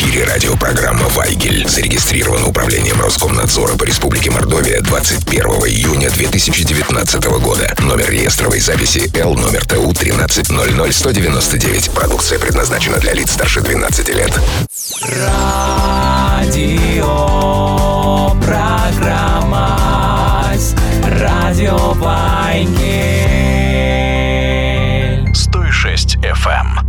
эфире радиопрограмма «Вайгель». Зарегистрирована управлением Роскомнадзора по Республике Мордовия 21 июня 2019 года. Номер реестровой записи Л номер ТУ 1300199. Продукция предназначена для лиц старше 12 лет. Радиопрограмма «Радио Вайгель». 106 FM.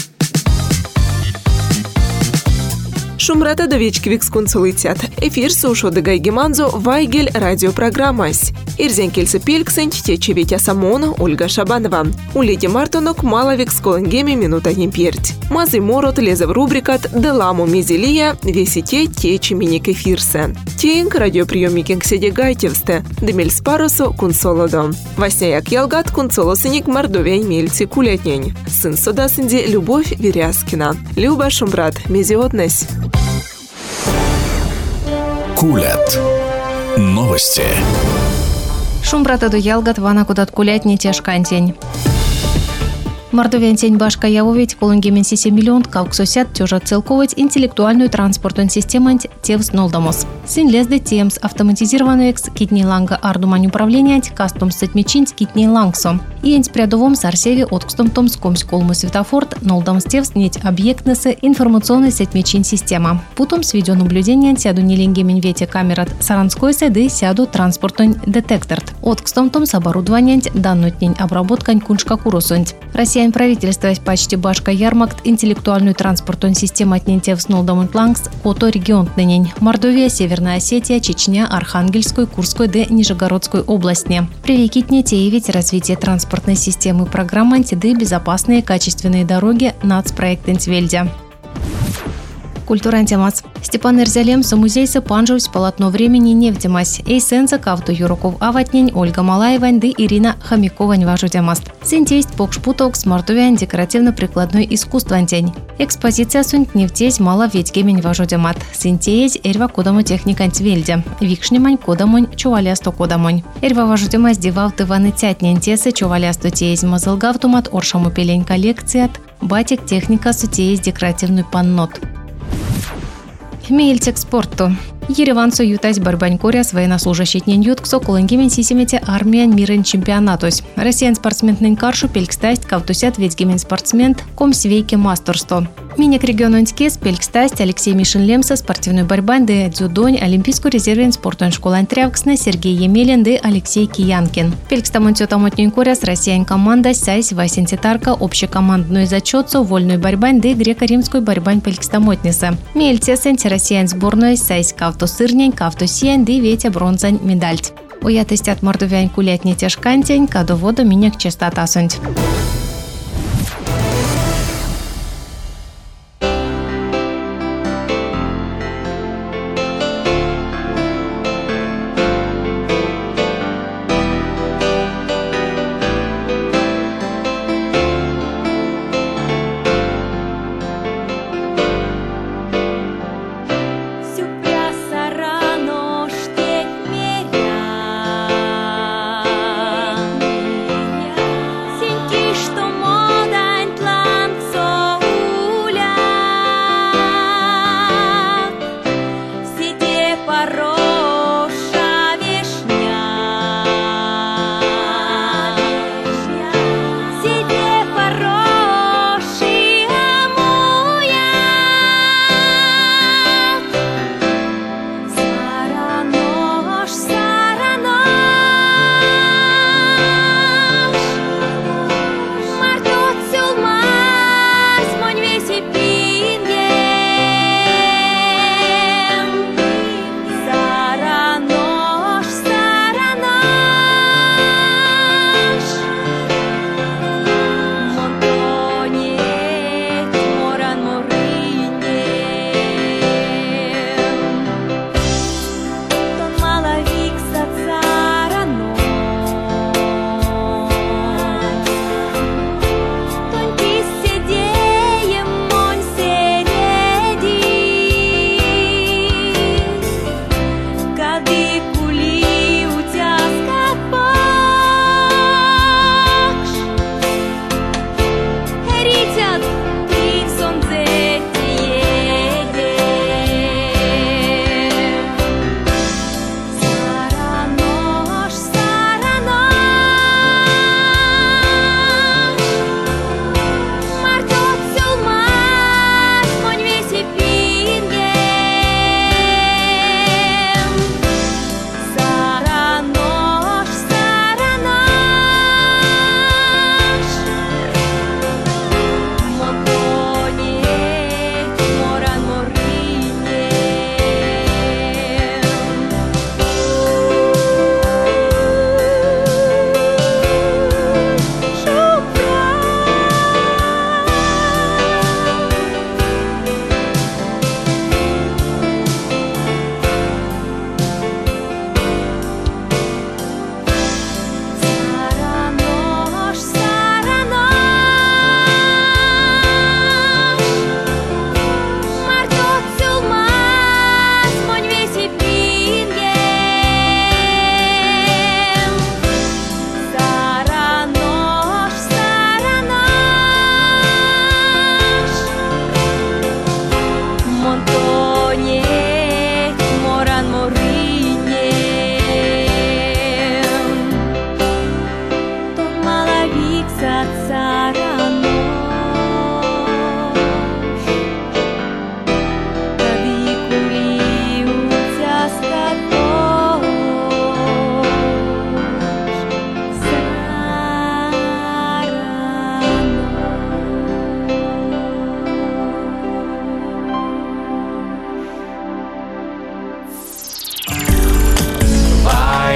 Шумрата довечки викскунцу летят. Эфир сушу дегайгеманзо Вайгель радиопрограммась. Ирзен кельсы пельксен тече Витя Самона, Ольга Шабанова. У Леди Мартонок мало виксколангеми минута емперть. Мазы морот лезев рубрикат «Деламу мизелия» весите тече миник эфирсе. Тейнг радиоприемникинг седе гайтевсте. Демель спаросо кунсолодо. Васняяк ялгат кунсолосыник Мордовия мельци кулетнень. Сын содасынде Любовь Веряскина. Люба Шумрат, мезиотнесь. Кулят. Новости. Шумбрата до ялгат вана кудат кулятни тяжкантень. Мордовиян тень башка явовить колонгемен 7 миллион калксосят тёжа целковать интеллектуальную транспортную систему тевс нолдомос. Син лезде темс автоматизированный экс китни ланга ардумань управления кастом сетмечин китни лангсом. И энть прядовом сарсеве откстом томском сколму светофорт нолдомс тевс неть объектнесе информационной сетмечин система. Путом с видеонаблюдения сяду неленгемен вете камерат саранской седы сяду транспортный детектор. Откстом том с оборудованием даннутнень обработкань куншка курусунть. Россия правительство почти башка ярмакт интеллектуальную транспортную систему отнятия в Снолдомон Планкс, Кото регион нынень. Мордовия, Северная Осетия, Чечня, Архангельской, Курской да Нижегородской области. Привлекитне теевить развитие транспортной системы программы антиды безопасные качественные дороги нацпроект Интвельдя. Культура антимас. Степан Эрзялемса музейса панжусь полотно времени невдемась. Эйсенса кавту Юроков аватнень Ольга Малаевань да Ирина Хомяковань важудямаст. Синтесть покшпуток с мордовян декоративно-прикладной искусствантень. Экспозиция сунь невтесь мало ветгемень важудямат. Синтесть эрва кодаму техника антвельдя. Викшнимань кодамонь чувалясто кодамонь. Эрва важудямас дивавты ваны тятнень тесы чувалясто теезь мазылгавтумат оршаму пелень коллекцият. Батик техника сутеезь декоративный паннот. Мейльтек спорту. Ереван соютась барбанькоря с военнослужащий неньют к колонгемен сисимете армия мирен чемпионатус. Россиян спортсмен каршу пелькстасть кавтусят ветгемен спортсмен комсвейке мастерсто. Минек региононскес пелькстасть Алексей Мишин-Лемса спортивной борьбан де дзюдонь олимпийскую резервен спортон школан трявксна Сергей Емелин де Алексей Киянкин. Пелькстамонтё тамотненькоря с россиян команда сайс васентитарка общекомандную зачетцу вольную борьбан де греко-римскую борьбан пелькстамотниса. Мельтесенти россиян сборной сайс кавтосырнень кавтосиян де ветя бронзань медальт. Уятыстят мордовян кулятни тяжкантень кадовода минек частотасунть. Синьки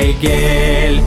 Вайгель.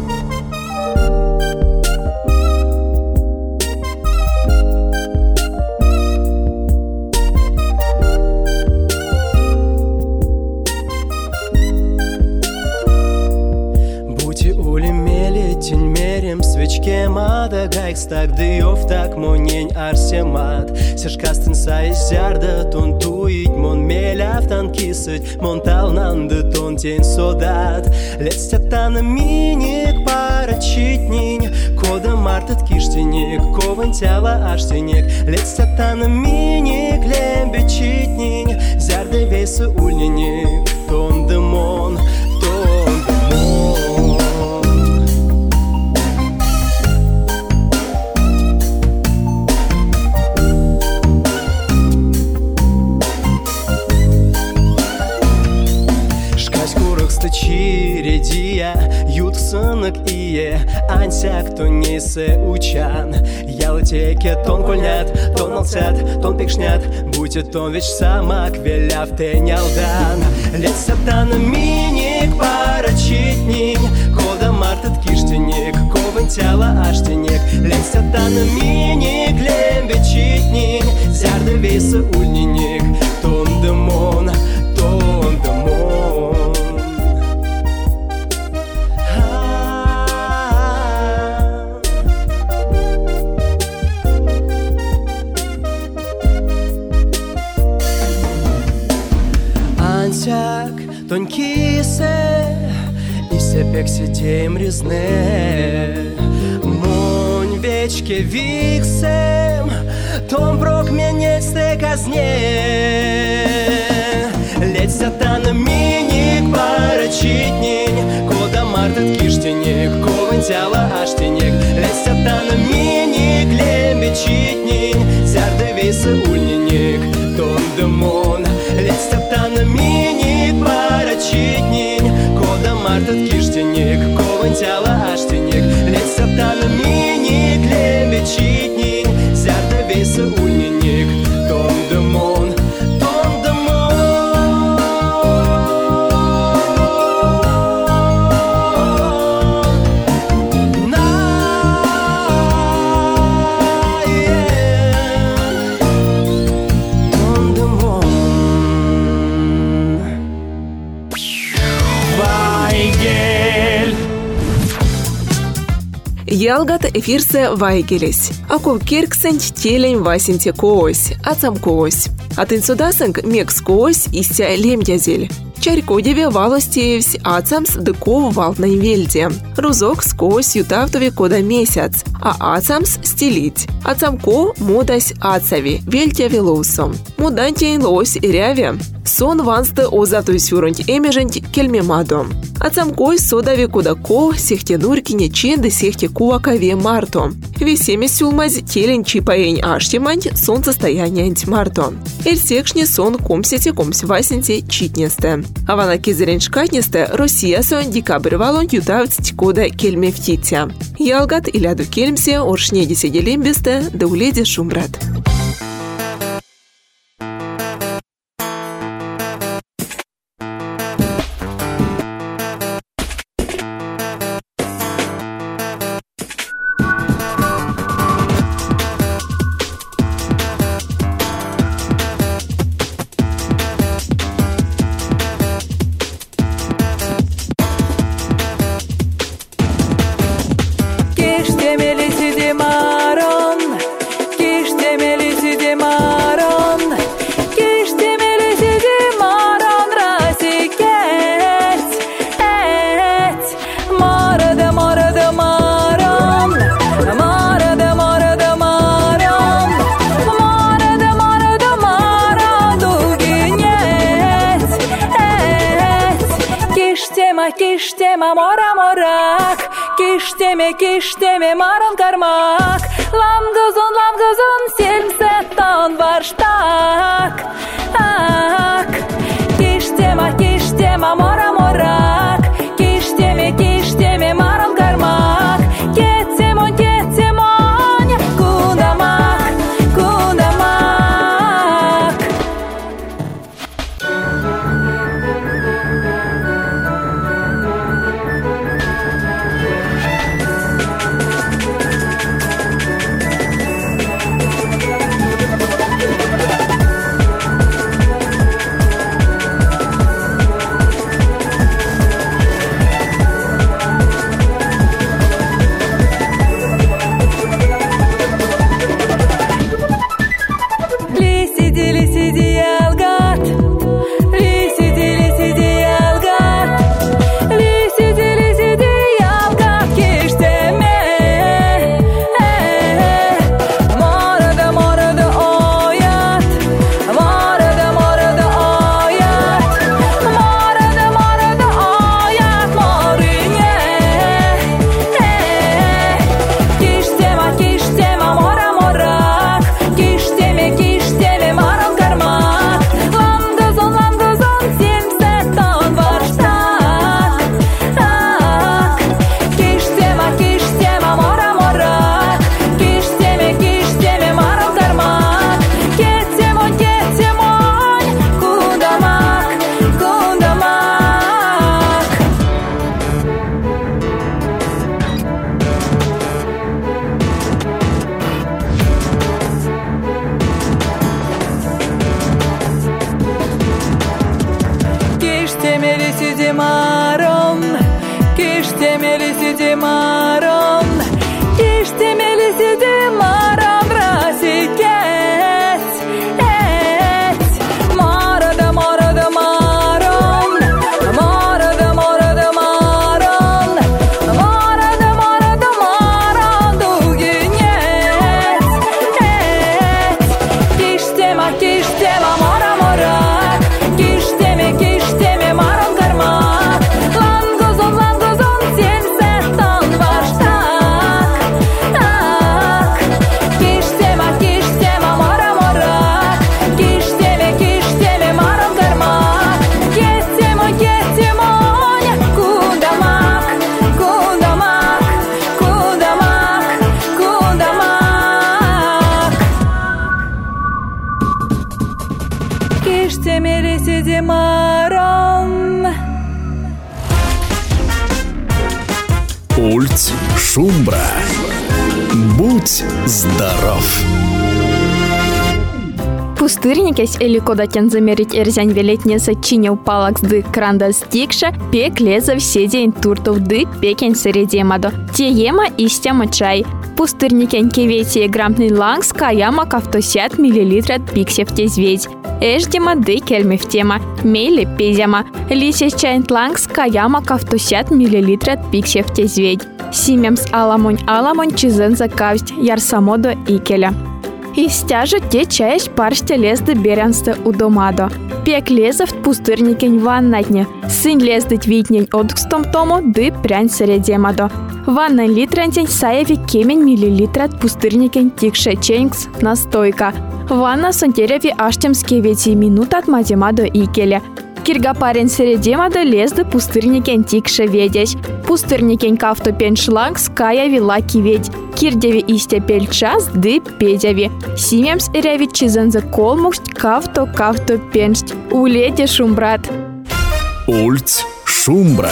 Так дыев так монень арсемат Сешкастын сайзярда тон туить мон меляфтан кисыть Мон талнанды тон тень содат Летстятаны миник парачитнинь Кода мартат киштиник Ковын тяла аштиник Летстятаны миник лембечитнинь Зярды вейсы ульниник Тон дымон, тон дымон Чиредия, ют сынок ие, ансяк то несе учан. Ялтеке тон кольнят, тон алцят, тон пикшнят, будет тон веч самак веляв тенялдан. Летсятан миник парачитник, кода мартат киштиник, ковын тяла аштиник. Летсятан миник лембечитник, зярды вейсы ульниник, тон дымон, тон дымон. Тонкисе, и сепек сидеем резне. Монь вечке виксем, том брок менец те казне. Ледь сатана миник парачитник, кода мартат киштиник, ковын тяла аштиник. Ледь сатана миник лембечитник, зярды вейсы ульниник, тон дымон. Ледь сатана миник парачитник, кода мартат киштиник, ковын тяла аштиник. Ледь сатана миник лембечитник, зярды вейсы ульниник, тон дымон, тон дымон. Ялгат эфирсе Вайгелес. Акул кирксенч телень васинте коось, ацам коось. Атын судасынг мекс коось истя лемдязель. Чарькодеве валостеевсь ацамс дыков валтной вельде. Рузок скось ютавтове кода месяц, а ацамс стелить. Ацамко модась ацави, вельтя велоусом. Мудантень лось ряве. Сон вансты озатуй сюрунть эмеженть кельмемадо. Ацамкой содави кудако сехте дуркине ченды сехте куакове марто. Весеме сюлмаз телень чипаень аштиманть сон состояние марто. Эльсекшни сон комсете комс васенте читнесте. Авана кизерень шкатнесте Россия сон декабрь валон ютавць кода кельме птитя. Ялгат иляду кельмсе оршне деседелембесте да уледи шумрат. Киштема мора морак, киштеме марон кармак. Ламгазон, 70 тонн варштак. Киштема мора морак, киштеме марон кармак. Кетемон, кунамак. лисиди марон, киштеме лисиди марон, расикет, морода марон, морода марон, дугинет, киштема мора морак, киштеме марон кармак, лангозон семсеттан баштак, киштема мора морак, киштеме марон кармак, кетемоня, кудамак, киштеме лисиди марон. Ульц Шумбра. Будь здоров. Пустырникес или кодатен замерить эрзянь велетнеса чинил палакс ды кранда стикша, пек леза все день туртов ды пекен середемадо. Те ема истяма чай. Пустырникен кеветие грампный лангс каяма кавтосят миллилитрат пиксев тезведь. Эждема ды кельмев тема. Мейли пезяма. Лисес чайнт лангс каяма кавтосят миллилитрат пиксев тезведь. Симемс аламонь чизен закавсть ярсамодо икеля. Истяжу те чаясь парсте лезды берянсты удомадо. Пек лезов пустырникен ваннатне. Сын лездыть витнень одкстом тому ды прянь середемадо. Ванна литрантень саеви кемень миллилитрат пустырникен тикше ченкс настойка. Ванна сонтереви аштемске вети минутат матемадо икеле. Кирга парень середемадо лезды пустырникен тикше ведесь. Пустырникен кавто пеншланг скаяви лаки ведь. Кирдеви истя пельчас ды педяви. Симемс эреви чизензе колмуксть кавто пеншт. Улете шумбрат. Ульц Шумбра.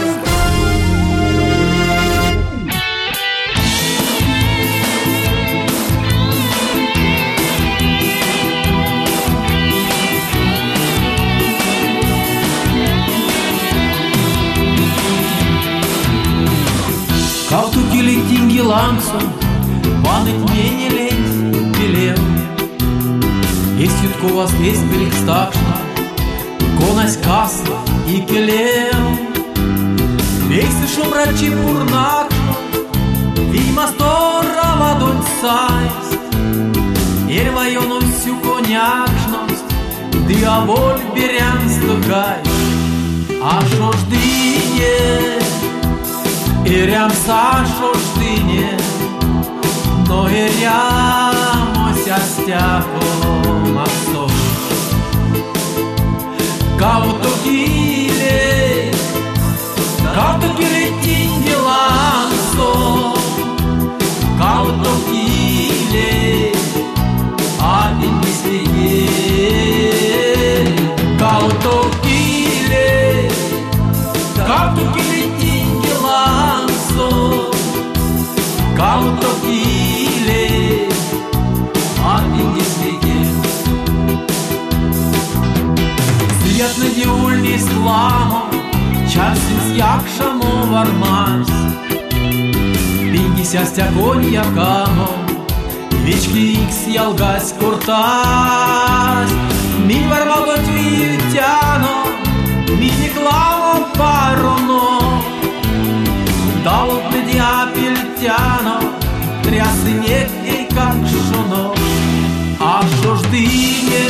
Кавту киликтинги лангсон, ваныть мне не лезь, белел. Есть ютко вас есть беликстакшна, конась касла и келел. Вейсы шумрачи пурнакшна, вима стора ладонь сайст. Ервайону всю конякшность, ты оболь берянство гай. А шо ждыне? Ирям Сашо ждыне, но ирямося стяхом отцом. Кавто киле тинги лансо, кавто киле один бисвиге, кавто киле тинги лансо, кавто киле один бисвиге. Стоят на диульни слама, чарсins якшамо вармарс. Пингися стягонья камо, вички икс ялгась куртас. Ми вармало твиютяно, ми не кламо пароно. Дал медиа пельтяно, трясы некий как шоно. А шо ждыне,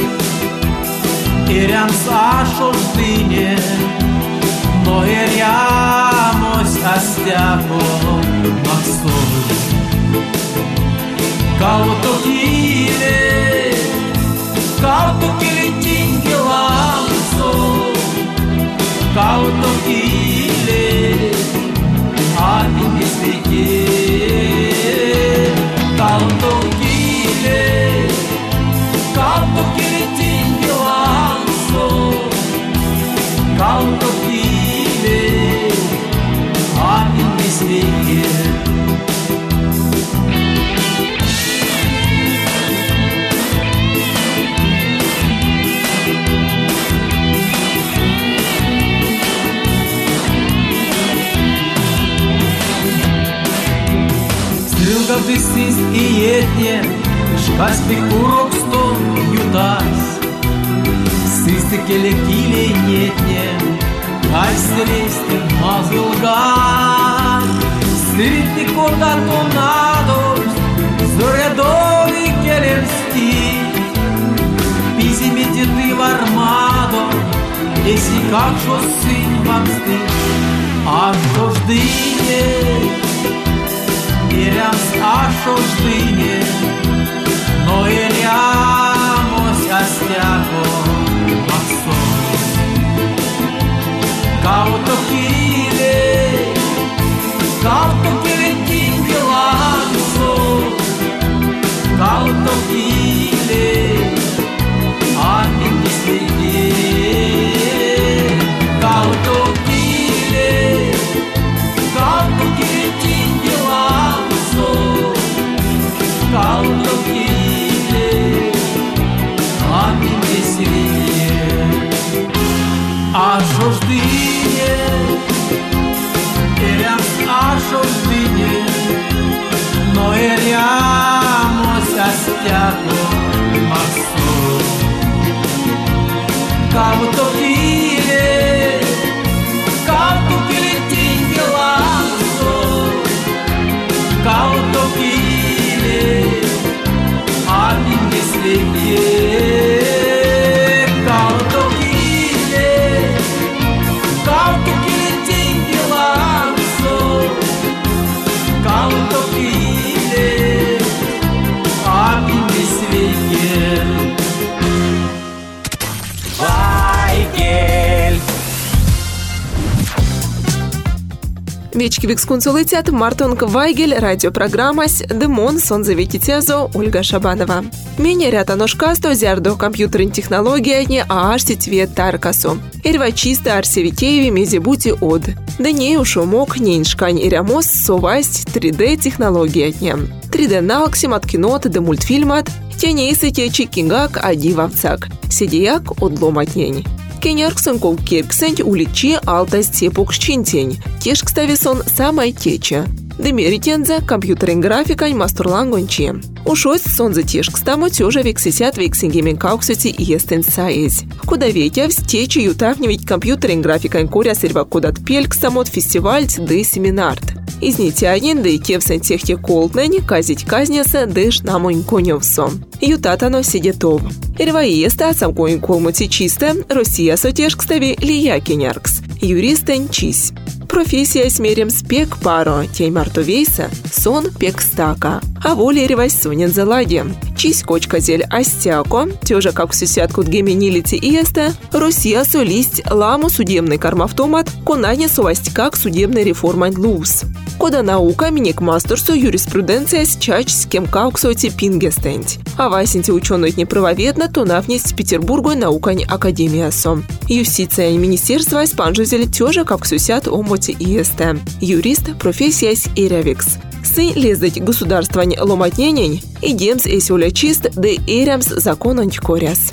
ирям Сашо ждыне, но ирямось астяхом максой. Кавто киле тинги лансо, кавто киле один бисвиге, кавто киле тинги лансо, кавто киле один бисвиге. Odysseus и етне, шкасти курокстон ютас. Сысты келекиле нетне, кайстересте мазылган. Сыритни кота тонадос, зорядови келемсти. Пизимите ты в армадо, если как шо сын вам стыд. А что ждыне, Ирямс ашо ждыне, но Ирямос астяко максон. Кауто киле тингелансо, кауто киле, амин не следи, кауто киле тингелансо, кауто киле, амин не следи. Ашо ждыне, Ирямс ашо ждыне, но Ирямос астяко максон. Кауто киле тингелансо, кауто киле, амин не следи. Кауто киле тингелансо, кауто киле, амин не следи. Вайгель. Вечки викскунцу летят Мартонг Вайгель, радиопрограммас, Демон, Сонзавититезо, Ольга Шабанова. Меня рята ножкасто зярдо компьютерин технология не аарси цвет таркасу. Ирва чисто арсевитееви мезебути од. Да не ушумок неньшкань ирямос совасть 3D технология дня. 3D налксим от кинот до мультфильмат, тянейсы течи кингак адивавцак. Сидияк одломатнень. Кенярксон кол кирксенть уличи алтасть сепок щинтень. Теш кстависон самая теча. Демеритензе компьютерин графикань мастурлангончи. Ушось сонзе теш кстамо тёжа вексисят вексингемен кауксути естен саез. Куда ветявс течи ютавневить компьютерин графикань коря сырва кудат пельк самот фестивальт да семинарт. Из нитянин да и кевсен техте колтнень казить казняса дэш намонь конёвсо. Ютатано сидетов. Ирваеста самкоин колмути чисто, Россия сотеш кстави лия кеняркс. Юристен чись. Профессия смерим спек паро, тень мартовейса, сон пек стака. А воля ревась сонен заладе. Чись кочка зель астяко, тёжа как сусят кут геменилити иеста, Россия солисть ламу судебный кармавтомат, конане совасть как судебная реформа луз. Кода наука миник мастерсу юриспруденция с чач с кем кауксоти пингестент. А васенти ученый не правоведно, то навнесть Петербургу наукань академиясом. Юстиция министерства спанжузели тёжа как сусят омоти иеста. Юрист профессиясь ирявикс. Сын лездать государствань ломатненень, и демс эсюля чист, да эрямс закононь коряс.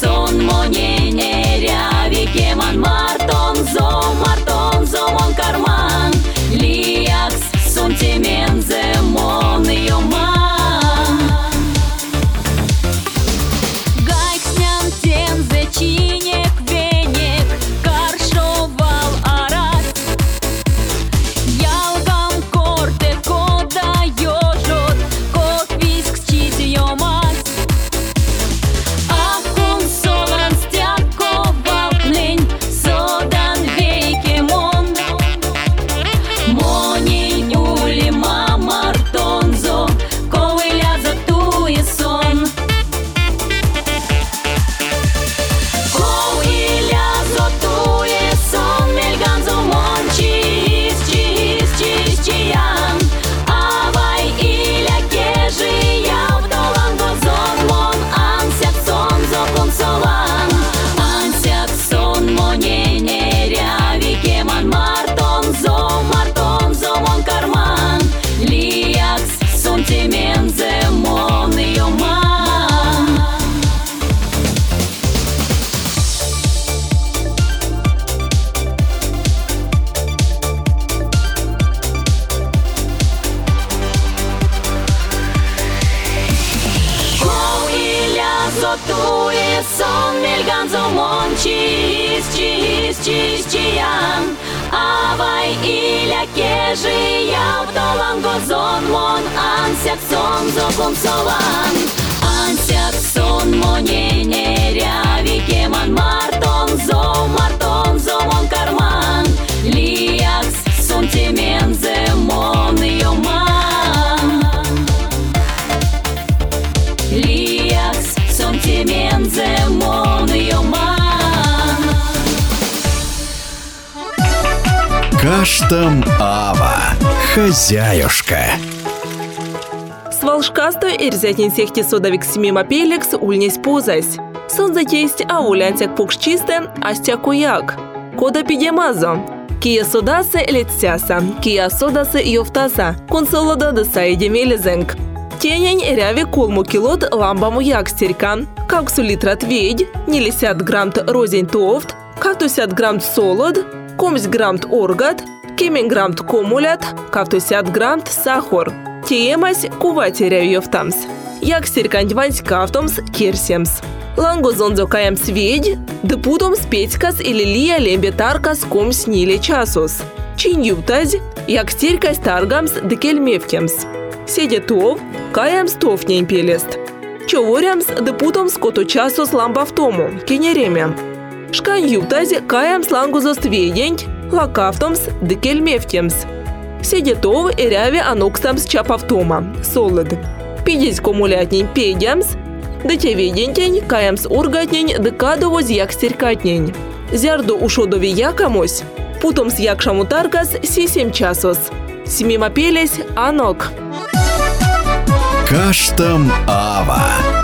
Marton, zo, mon karma. зомон чиям. Авай иля кежи яв толанго зонмон ансяк сон зоком солан. Ансяк сон монене ряви кеман мартон зомон карман. Лиакс сон темен земон йоман. Лиакс сон темен земон йоман. Каштам Ава. Хозяюшка. Свалшкасто ирзятин сехти содавик смима пелекс ульнесь позась. Сонза тесть аулянтяк пукшчисте астякуяк. Кода пидемазо. Кия содасе летсяса, кия содасы йофтаса. Консолода даса идемелезенг. Тенень ряви колму килот ламбаму якстерька. Каксу литрат ведь, 50 грамм розень тофт, кавтусят грамм солод, комсь грамм оргат, кемень грамм комулят, кавтусят грамм сахар. Тиемась куватеря йофтамс. Якстерькань вансь кавтомс керсемс. Ланго зонзо каямс ведь, депутомс петькас или лия лембетаркас комс ниле часус. Чинюптазь, якстерькась таргамс декельмевкемс. Седетов, каямс тофнень пелест. Човорямс депутомс коту часус ламбавтому, кенереме. Шканюптазь каямс лангузост ведень, лакавтомс декельмевкемс. Седетов и ряви аноксамс чапавтома, солод. Пидесь комулятнень педямс, да те ведентень каямс ургатнень декадовоз якстерькатнень. Зярду ушодови якамось, путомс якшаму таргас сисем часос. Смима пелесь анок. Каштам Ава.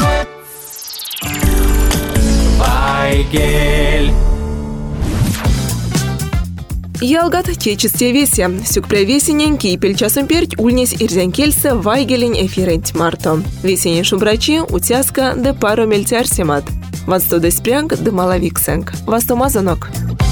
Вайгель. Ялгат течесте весе. Сюкпре весенен кипель часом перть ульнесь ирзянкельсе вайгелень эфирент марто. Весенен шубрачи утяска де пару мельтярсемат. Вансто де спрянг де малавиксенг. Васто мазанок.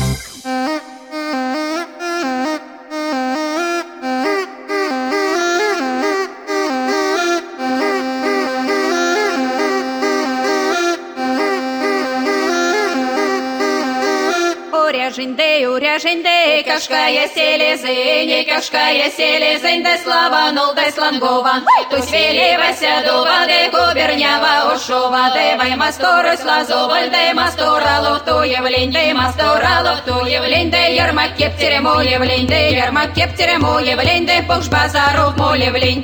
Уряженде, кашкая селезень, де слава, нол де слангован. Тусь велевася дова, де губернява ошова, де вай масторы слазоваль, де масторалов ту явлень, де масторалов ту явлень, де ярмак кептере мо явлень, де ярмак кептере мо явлень, де похш базаров мо явлень.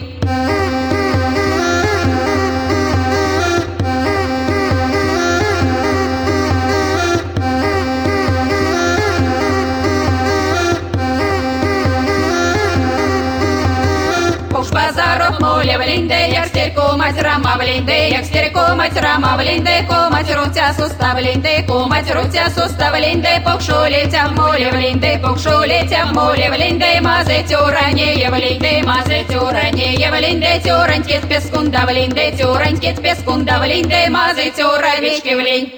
Базаров моля влинде, як стерко мать рама влинде, як стерко мать рама влинде, ко мать руця сустав влинде, ко мать руця сустав влинде, покшолетя моля влинде, покшолетя моля влинде, мазе тюране влинде, мазе тюране влинде, тюранькет пескунда влинде, тюранькет пескунда влинде, мазе тюравички влинь.